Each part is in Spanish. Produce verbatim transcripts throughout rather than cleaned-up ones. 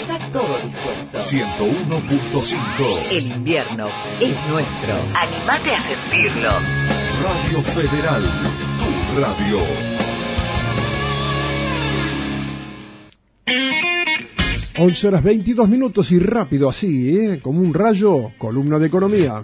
Está todo dispuesto. ciento uno punto cinco. El invierno es nuestro. Animate a sentirlo. Radio Federal, tu radio. once horas veintidós minutos y rápido así, ¿eh? Como un rayo, columna de economía.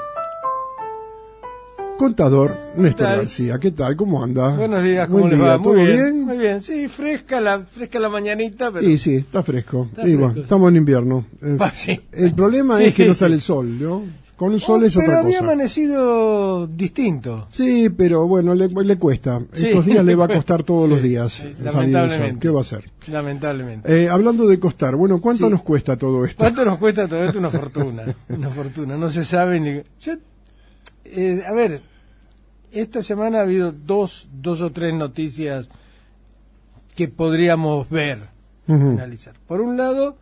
Contador Néstor García, ¿qué tal? ¿Cómo anda? Buenos días, ¿cómo Buen les día, va? ¿todo Muy bien, bien? muy bien. Sí, fresca la fresca la mañanita, pero... Sí, sí, está fresco. Está Y fresco, bueno, sí. estamos en invierno. Eh, Ah, sí. El problema Sí, es que sí, no sí. sale el sol, ¿no? Con un sol Oh, es otra pero había cosa. amanecido distinto. Sí, pero bueno, le, le cuesta. Sí. Estos días le va a costar todos Sí, los días sí, salir el sol. lamentablemente. ¿Qué va a hacer? Lamentablemente. Eh, hablando de costar, bueno, ¿cuánto Sí. nos cuesta todo esto? ¿Cuánto nos cuesta todo esto? Una fortuna. Una fortuna. No se sabe ni... Yo, eh, a ver, esta semana ha habido dos, dos o tres noticias que podríamos ver, Ujú. analizar. Por un lado,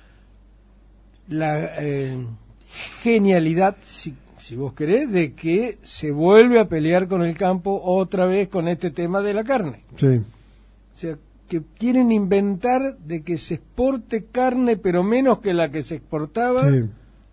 la eh, genialidad, si, si vos querés, de que se vuelve a pelear con el campo otra vez con este tema de la carne. Sí. O sea, que quieren inventar de que se exporte carne, pero menos que la que se exportaba, Sí.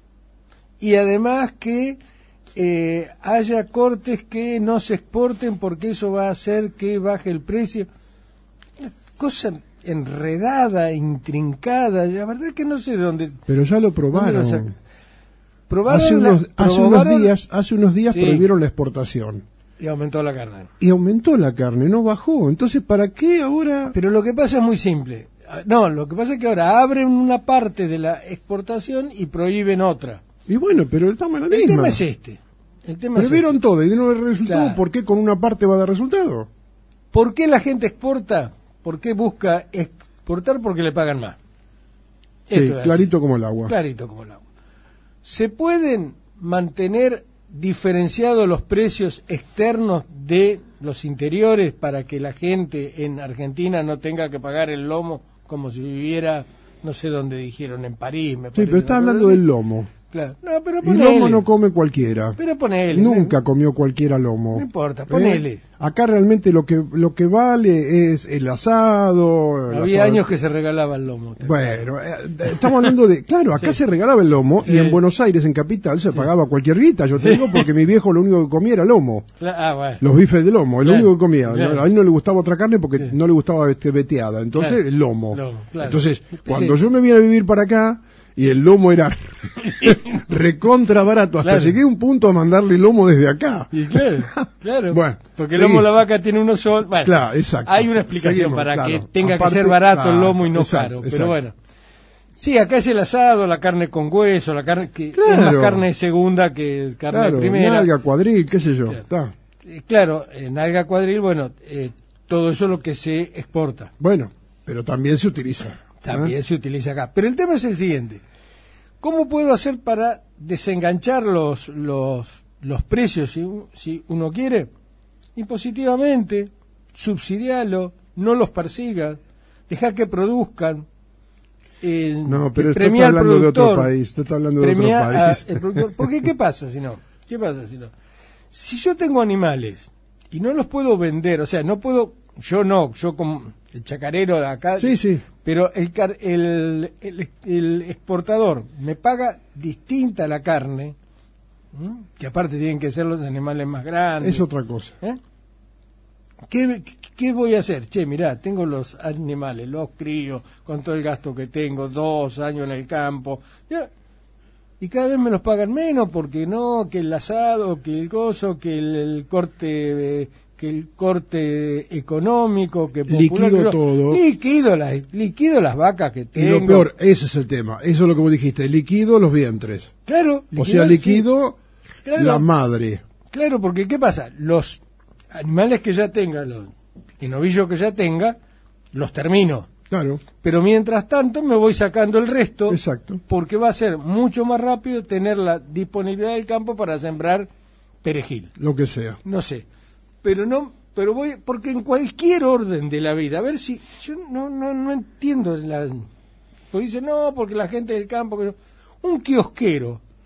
y además que eh, haya cortes que no se exporten porque eso va a hacer que baje el precio. Una cosa enredada, intrincada, la verdad es que no sé de dónde... Pero ya lo dónde lo probaron. sacan. Probaron Hace la- unos, hace unos probaron- días, hace unos días Sí. prohibieron la exportación. Y aumentó la carne. Y aumentó la carne, no bajó. Entonces, ¿para qué ahora? Pero lo que pasa es muy simple. Ah, No, lo que pasa es que ahora abren una parte de la exportación y prohíben otra. Y bueno, pero estamos en la El misma. tema es este. El tema Pero es vieron este. todo y no da resultado. Claro. ¿Por qué con una parte va a dar resultado? ¿Por qué la gente exporta? ¿Por qué busca exportar? Porque le pagan más. Sí, Esto es clarito así. como el agua. Clarito como el agua. ¿Se pueden mantener diferenciados los precios externos de los interiores para que la gente en Argentina no tenga que pagar el lomo como si viviera, no sé dónde dijeron, en París? Me Sí, parece, pero está ¿no? hablando del lomo. Claro. No, pero Y ponele. lomo no come cualquiera. Pero ponele. Nunca comió cualquiera lomo. No importa, ¿Eh? ponele. Acá realmente lo que lo que vale es el asado. el Había asado- años que se regalaba el lomo. ¿te acuerdas? Bueno, eh, estamos hablando de... Claro, acá Sí. se regalaba el lomo Sí. y en Buenos Aires, en Capital, se Sí. pagaba cualquier guita. Yo te Sí. digo porque mi viejo lo único que comía era lomo. Cla- Ah, bueno. Los bifes de lomo, es lo Claro, único que comía. claro. A él no le gustaba otra carne porque Sí. no le gustaba este veteada. Entonces, Claro. el lomo. Lomo, claro. Entonces, Sí. cuando yo me vine a vivir para acá y el lomo era recontra barato, hasta Claro. llegué a un punto a mandarle lomo desde acá. Y claro, claro. Bueno, porque el sí. lomo de la vaca tiene uno solo. Bueno, Claro, exacto. hay una explicación Seguimos, para claro. que tenga Aparte, que ser barato el claro, lomo y no exacto, caro. exacto. Pero bueno. Sí, acá es el asado, la carne con hueso, la carne que Claro. es más carne de segunda que carne Claro, de primera. nalga, cuadril, qué sé yo. Claro. Está. Eh, Claro, en alga cuadril, bueno, eh, todo eso es lo que se exporta. Bueno, pero también se utiliza. También ¿eh? se utiliza acá. Pero el tema es el siguiente. ¿Cómo puedo hacer para desenganchar los, los, los precios si, u- si uno quiere? Impositivamente, subsidiarlo, no los persigas, deja que produzcan. eh, No, que pero usted premia está al hablando de otro productor, país. Usted está hablando de premia otro país. a- el productor. Porque, ¿qué pasa si no? ¿Qué pasa si no? Si yo tengo animales y no los puedo vender, o sea, no puedo, yo no, yo como el chacarero de acá, Sí, sí. pero el, car- el, el, el exportador me paga distinta la carne, ¿m? que aparte tienen que ser los animales más grandes. Es otra cosa. ¿eh? ¿Qué, ¿Qué voy a hacer? Che, mirá, tengo los animales, los crío, con todo el gasto que tengo, dos años en el campo, ya, y cada vez me los pagan menos porque no, que el asado, que el gozo, que el, el corte... eh, que el corte económico, que popular, Liquido pero todo. liquido las, liquido las vacas que Y tengo. lo peor, ese es el tema. Eso es lo que vos dijiste. Liquido los vientres. Claro, O sea, liquidar, liquido sí. Claro. la madre. Claro, porque ¿qué pasa? Los animales que ya tenga, los novillos que ya tenga, los termino. Claro, Pero mientras tanto me voy sacando el resto, exacto. porque va a ser mucho más rápido tener la disponibilidad del campo para sembrar perejil. Lo que sea. No sé, pero no, pero voy, porque en cualquier orden de la vida, a ver si, yo no, no, no entiendo la, porque dice no, porque la gente del campo, pero un kiosquero,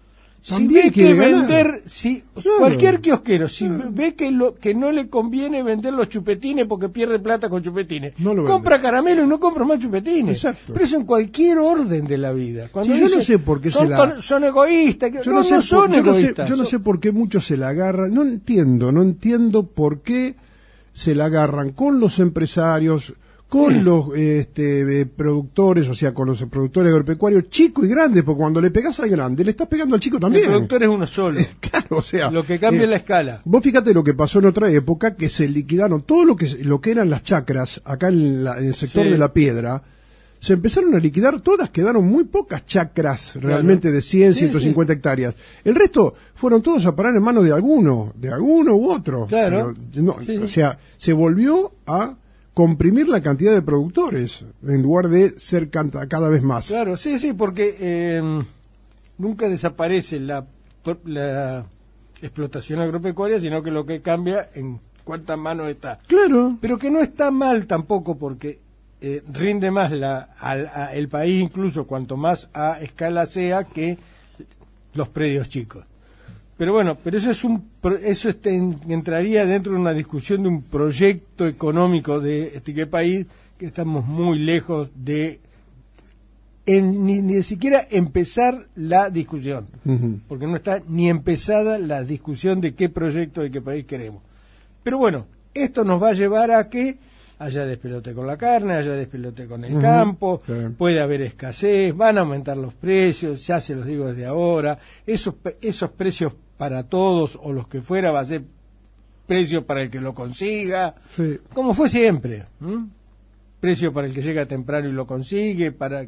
Si también ve que quiere ganar. vender, si Claro. cualquier kiosquero, si Claro. ve que lo que no le conviene vender los chupetines porque pierde plata con chupetines, No lo compra vende. caramelo y no compra más chupetines. Exacto. Pero eso en cualquier orden de la vida. Cuando Sí, yo no dice, sé por qué son, se la- ton- son egoístas, que- Yo no, no, sé son por- yo no sé- egoístas. yo no son- sé por qué muchos se la agarran. No entiendo, no entiendo por qué se la agarran con los empresarios, con los este, de productores, o sea, con los productores agropecuarios, chicos y grandes, porque cuando le pegas al grande, le estás pegando al chico el también. productor es uno solo. Claro, o sea, Lo que cambia eh, es la escala. Vos fíjate lo que pasó en otra época, que se liquidaron todo lo que lo que eran las chacras acá en, la- en el sector Sí. de la piedra. Se empezaron a liquidar todas, quedaron muy pocas chacras realmente de cien, Sí, ciento cincuenta hectáreas. El resto fueron todos a parar en manos de alguno, de alguno u otro. Claro. Pero, no, Sí, sí. O sea, se volvió a comprimir la cantidad de productores en lugar de ser canta- cada vez más. Claro, sí, sí, porque eh, nunca desaparece la, la explotación agropecuaria, sino que lo que cambia en cuántas manos está. Claro. Pero que no está mal tampoco, porque eh, rinde más la, al, a- el país, incluso cuanto más a escala sea, que los predios chicos. Pero bueno, pero eso es un pro- eso este, en- entraría dentro de una discusión de un proyecto económico de este qué país, que estamos muy lejos de en- ni, ni siquiera empezar la discusión, Ujú. porque no está ni empezada la discusión de qué proyecto de qué país queremos. Pero bueno, esto nos va a llevar a que haya despelote con la carne, haya despelote con el Ujú, campo, sí. puede haber escasez, van a aumentar los precios, ya se los digo desde ahora, esos, pe- esos precios para todos o los que fuera va a ser precio para el que lo consiga, Sí. como fue siempre, ¿m? Precio para el que llega temprano y lo consigue, para...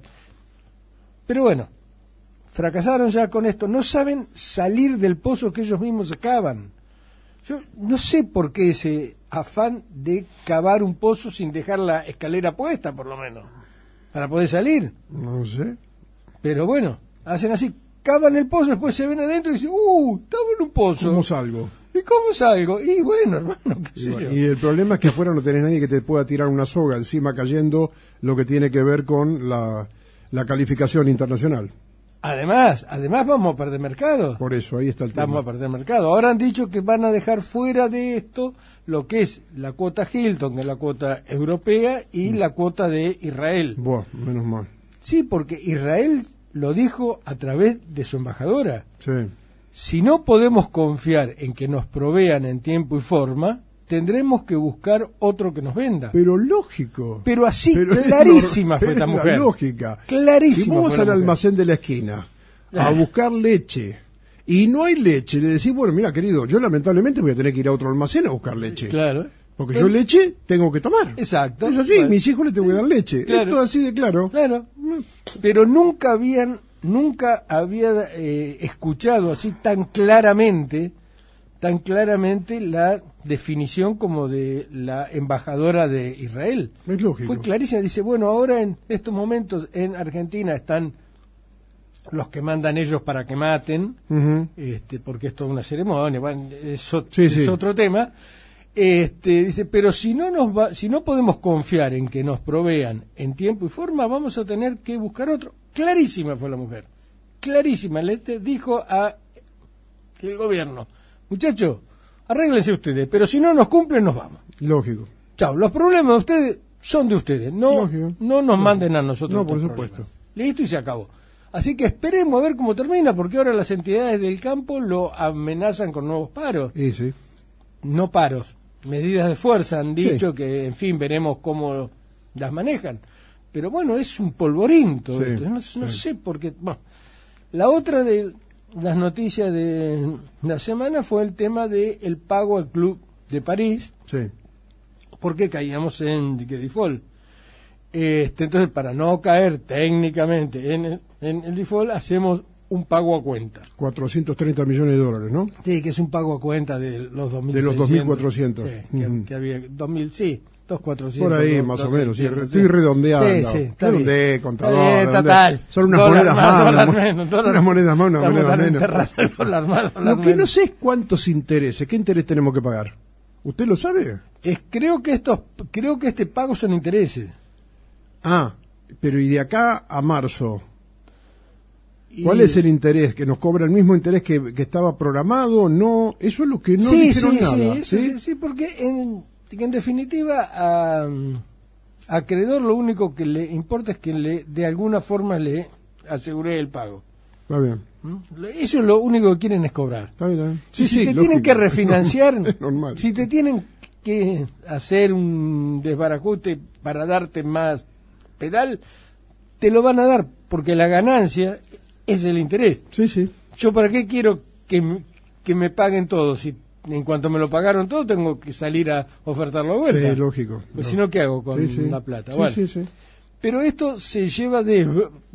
Pero bueno, fracasaron ya con esto, no saben salir del pozo que ellos mismos cavan. Yo no sé por qué ese afán de cavar un pozo sin dejar la escalera puesta, por lo menos, para poder salir. No sé. Pero bueno, hacen así, cavan el pozo, después se ven adentro y dicen, ¡uh! Estaba en un pozo. ¿Cómo salgo? ¿Y cómo salgo? Y bueno, hermano, qué Y, sé bueno, yo. y el problema es que afuera no tenés nadie que te pueda tirar una soga encima cayendo, lo que tiene que ver con la, la calificación internacional. Además, además vamos a perder mercado. Por eso, ahí está el Vamos a tema. perder mercado. Ahora han dicho que van a dejar fuera de esto lo que es la cuota Hilton, que es la cuota europea, y Mm. la cuota de Israel. Buah, menos mal. Sí, porque Israel lo dijo a través de su embajadora. Sí. Si no podemos confiar en que nos provean en tiempo y forma, tendremos que buscar otro que nos venda. Pero lógico. Pero así, Pero es clarísima nor- fue esta es la mujer. lógica. Clarísima Si vos vas fue la al mujer. almacén de la esquina a Ah. buscar leche y no hay leche, le decís, bueno, mira, querido, yo lamentablemente voy a tener que ir a otro almacén a buscar leche. Claro. Porque Pero- yo leche tengo que tomar. Exacto. Es así, Bueno. mis hijos les tengo que dar leche. Claro. Es todo así de claro. Claro. Pero nunca habían, nunca había eh, escuchado así tan claramente, tan claramente la definición como de la embajadora de Israel. Es lógico. Fue clarísima. Dice, bueno, ahora en estos momentos en Argentina están los que mandan ellos para que maten, Ujú. este, porque esto es una ceremonia, bueno, es, o- Sí, es sí. otro tema. Este, dice, pero si no nos va, si no podemos confiar en que nos provean en tiempo y forma, vamos a tener que buscar otro. Clarísima fue la mujer, clarísima. Le te- dijo a el gobierno, muchachos, arréglense ustedes, pero si no nos cumplen, nos vamos. Lógico. Chao, los problemas de ustedes son de ustedes, no, Lógico. no nos manden a nosotros. No, por estos supuesto. problemas. Listo y se acabó. Así que esperemos a ver cómo termina, porque ahora las entidades del campo lo amenazan con nuevos paros. Y sí. No paros, medidas de fuerza han dicho Sí. que, en fin, veremos cómo las manejan. Pero bueno, es un polvorín todo Sí, esto. No, no sí. sé por qué. Bueno, la otra de las noticias de la semana fue el tema del pago al Club de París, Sí. porque caíamos en dique default. Este, entonces, para no caer técnicamente en el, en el default, hacemos un pago a cuenta. cuatrocientos treinta millones de dólares, ¿no? Sí, que es un pago a cuenta de los dos mil De los dos mil cuatrocientos. Sí, que, Ujú. que había dos mil, sí, dos mil cuatrocientos. Por ahí, dos- más o dos menos. Sí, seiscientos, estoy redondeando. Sí, sí, está Redondeé, bien. contador. Está bien, redondeé. total. Son unas Dólar monedas más, más. dólar una- menos, dólar- unas monedas más, una Vamos moneda a menos. enterrar dólar más, dólar Lo que no menos. sé es cuántos intereses. ¿Qué interés tenemos que pagar? ¿Usted lo sabe? Es, creo que estos, creo que este pago son intereses. Ah, pero y de acá a marzo. Y... ¿Cuál es el interés? ¿Que nos cobra el mismo interés que, que estaba programado? No, eso es lo que no sí, dijeron sí, nada. Sí, ¿sí? sí, sí, porque en, en definitiva a, a acreedor lo único que le importa es que le, de alguna forma le asegure el pago. Está bien. ¿Mm? Ellos lo único que quieren es cobrar. Está bien, está bien. Sí, si sí, te lógico. tienen que refinanciar, Es normal. si te tienen que hacer un desbarajuste para darte más pedal, te lo van a dar, porque la ganancia es el interés. Sí, sí. ¿Yo para qué quiero que, m- que me paguen todo? Si en cuanto me lo pagaron todo, tengo que salir a ofertarlo de vuelta. Sí, lógico. Pues no. si no, ¿qué hago con Sí, sí. la plata? Sí, Bueno, sí, sí. pero esto se lleva de,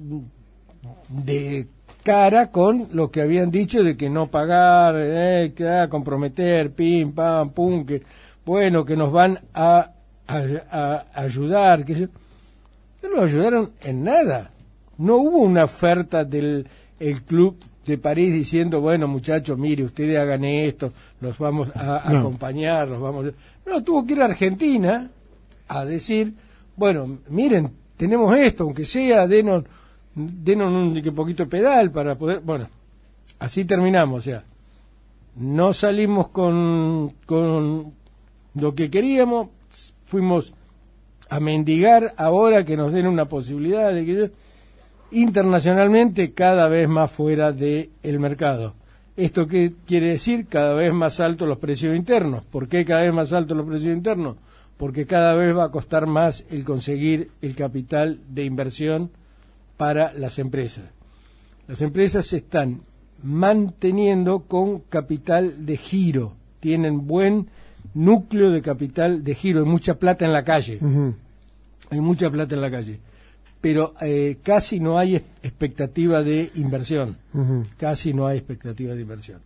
de cara con lo que habían dicho de que no pagar, eh, que ah, comprometer, pim, pam, pum, que bueno, que nos van a, a, a ayudar, que yo- no nos ayudaron en nada. No hubo una oferta del el club de París diciendo, bueno, muchachos, mire, ustedes hagan esto, los vamos a, a No. acompañar, los vamos a... No, tuvo que ir a Argentina a decir, bueno, miren, tenemos esto, aunque sea, denos, denos un que poquito de pedal para poder... Bueno, así terminamos, o sea, no salimos con, con lo que queríamos, fuimos a mendigar ahora que nos den una posibilidad de que internacionalmente cada vez más fuera del mercado. ¿Esto qué quiere decir? Cada vez más altos los precios internos. ¿Por qué cada vez más altos los precios internos? Porque cada vez va a costar más el conseguir el capital de inversión para las empresas. Las empresas se están manteniendo con capital de giro, tienen buen núcleo de capital de giro, hay mucha plata en la calle, Ujú. hay mucha plata en la calle, pero eh, casi no hay es- expectativa de inversión, Ujú. casi no hay expectativa de inversión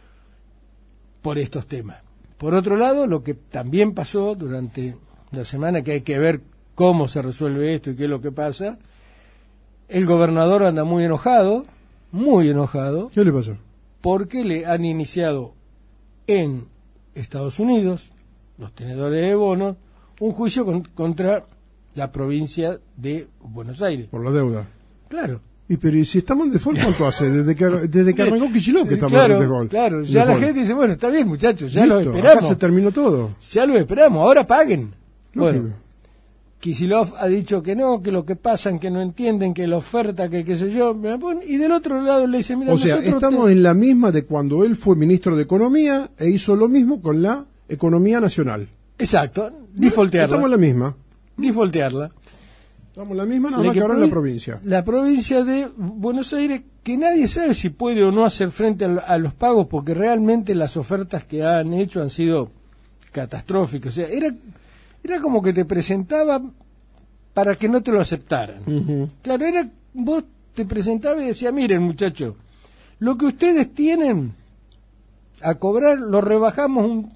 por estos temas. Por otro lado, lo que también pasó durante la semana, que hay que ver cómo se resuelve esto y qué es lo que pasa, el gobernador anda muy enojado, muy enojado, ¿Qué le pasó? porque le han iniciado en Estados Unidos, los tenedores de bonos, un juicio con- contra la provincia de Buenos Aires. Por la deuda. Claro. Y pero ¿y si estamos en default cuánto hace? Desde que, desde que arrancó Kicillof que estamos claro, en default. claro, ya la Default. gente dice, bueno, está bien, muchachos, ya lo Listo, esperamos. Acá se terminó todo. Ya lo esperamos, ahora paguen. Lógico. Bueno, Kicillof ha dicho que no, que lo que pasa que no entienden, que la oferta, que qué sé yo, me la ponen, y del otro lado le dice, mira, O sea, nosotros estamos te- en la misma de cuando él fue ministro de Economía e hizo lo mismo con la economía nacional. Exacto, defaultearla. Estamos en la misma. Defaultearla. Estamos en la misma, nada La más que que ahora en la provi- provincia. La provincia de Buenos Aires, que nadie sabe si puede o no hacer frente a, lo- a los pagos, porque realmente las ofertas que han hecho han sido catastróficas. O sea, era, era como que te presentaba para que no te lo aceptaran. Ujú. Claro, era vos te presentabas y decías, miren muchachos, lo que ustedes tienen a cobrar lo rebajamos un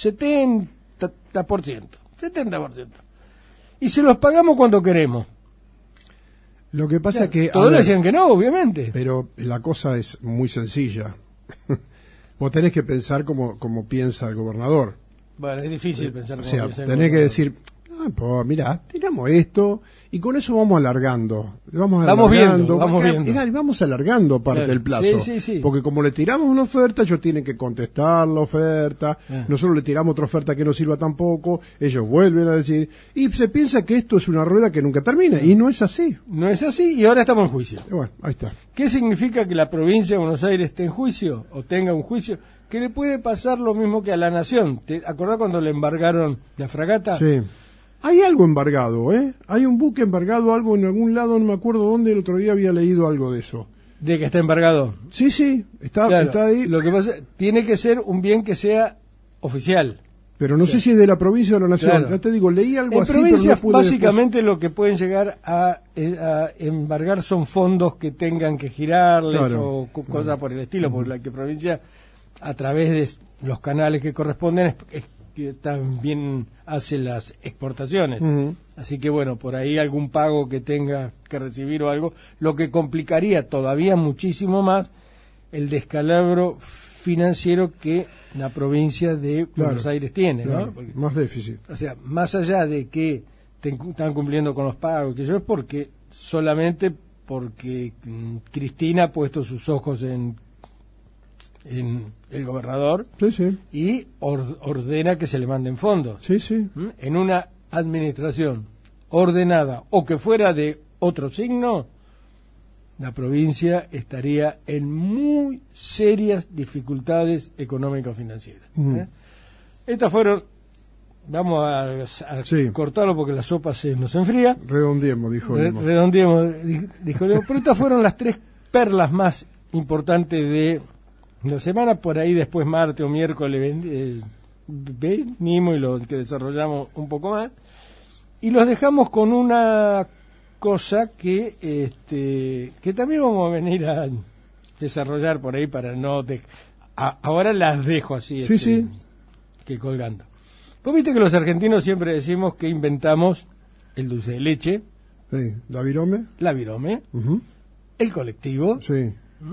setenta por ciento. setenta por ciento. Y se los pagamos cuando queremos. Lo que pasa es que... a Todos le ver, decían que no, obviamente. pero la cosa es muy sencilla. Vos tenés que pensar como, como piensa el gobernador. Bueno, es difícil pensar O como sea, piensa el tenés que gobernador. decir, ah, pues mira, tiramos esto y con eso vamos alargando. Vamos Vamos alargando, viendo, vamos va- viendo. era- y vamos alargando parte Claro. del plazo. Sí, sí, sí. Porque como le tiramos una oferta, ellos tienen que contestar la oferta. Ah. Nosotros le tiramos otra oferta que no sirva tampoco. Ellos vuelven a decir. Y se piensa que esto es una rueda que nunca termina. Y no es así. No es así y ahora estamos en juicio. Y bueno, ahí está. ¿Qué significa que la provincia de Buenos Aires esté en juicio o tenga un juicio? Que le puede pasar lo mismo que a la nación. ¿Te acordás cuando le embargaron la fragata? Sí. Hay algo embargado, ¿eh? Hay un buque embargado, algo en algún lado, no me acuerdo dónde, el otro día había leído algo de eso. De que está embargado. Sí, sí, está, Claro, está ahí. Lo que pasa, tiene que ser un bien que sea oficial. Pero no Sí. sé si es de la provincia o de la nación. Claro. Ya te digo, leí algo En así, pero provincias, no pude básicamente lo que pueden llegar a, eh, a embargar son fondos que tengan que girarles Claro. o co- cosas por el estilo, porque la que provincia, a través de s- los canales que corresponden, es, es que también hace las exportaciones. Ujú. Así que bueno, por ahí algún pago que tenga que recibir o algo, lo que complicaría todavía muchísimo más el descalabro financiero que la provincia de Claro, Buenos Aires tiene, claro, ¿no? Porque- más déficit. o sea, más allá de que te- están cumpliendo con los pagos, que yo es porque solamente porque mm, Cristina ha puesto sus ojos en, en el gobernador Sí, sí. y or- ordena que se le manden fondos. Sí, sí. ¿Mm? En una administración ordenada o que fuera de otro signo, la provincia estaría en muy serias dificultades económico-financieras. Mm. ¿eh? Estas fueron, vamos a, a Sí. cortarlo porque la sopa se nos enfría, Redondeemos, dijo Re- Limo. redondeemos, di- dijo Leo, pero estas fueron las tres perlas más importantes de la semana. Por ahí después martes o miércoles ven- eh, venimos y lo que desarrollamos un poco más y los dejamos con una cosa que este que también vamos a venir a desarrollar por ahí para no de- a- ahora las dejo así Sí, este, sí. que colgando. Pues viste que los argentinos siempre decimos que inventamos el dulce de leche, Sí. ¿La virome? la virome, Ujú. el colectivo, Sí.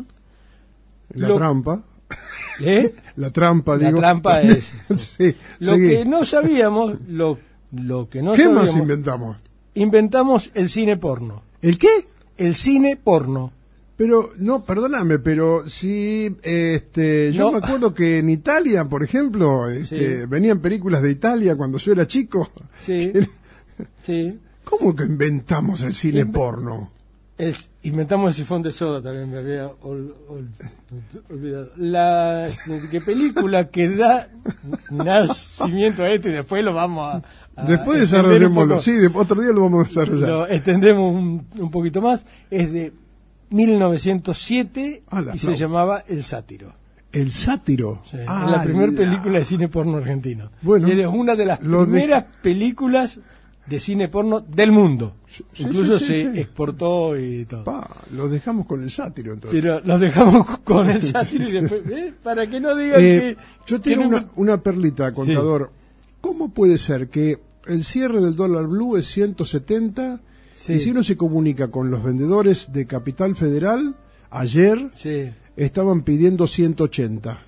La Lo- trampa. ¿eh? La trampa, La digo. trampa es- Sí. Lo seguí. que no sabíamos, lo, lo que no ¿Qué sabíamos, más inventamos? inventamos el cine porno. ¿El qué? El cine porno. Pero, no, perdóname, pero si, este, yo No. me acuerdo que en Italia, por ejemplo, este, Sí. venían películas de Italia cuando yo era chico. Sí, sí. ¿Cómo que inventamos el cine Inve- porno? El- inventamos el sifón de soda también, me había ol- ol- olvidado. La que película que da nacimiento a esto y después lo vamos a... a Después extender un desarrollémoslo, poco. sí, de- otro día lo vamos a desarrollar. Lo extendemos un, un poquito más. Es de mil novecientos siete Ah, la y se flauta. llamaba El Sátiro. El sátiro. Sí, Ah, es la primera la- película de cine porno argentino. Bueno, y es una de las lo de- primeras películas de cine porno del mundo. sí, Incluso sí, sí, se sí. exportó y todo. Pa, lo dejamos con el sátiro entonces. Pero los dejamos con el sátiro y después, ¿eh? Para que no digan Eh, que... yo que tengo no- una, una perlita, contador. ¿Cómo puede ser que el cierre del dólar blue es ciento setenta Sí. y si uno se comunica con los vendedores de Capital Federal, ayer Sí. estaban pidiendo ciento ochenta?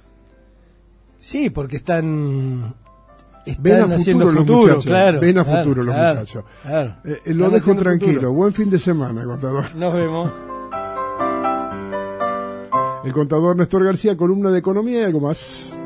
Sí, porque están... Ven Están a haciendo futuro los futuro, muchachos, claro. ven a claro, futuro los claro, muchachos. claro. Eh, eh, lo Están dejo haciendo tranquilo. futuro. Buen fin de semana, contador. Nos vemos. El contador Néstor García, columna de economía y algo más.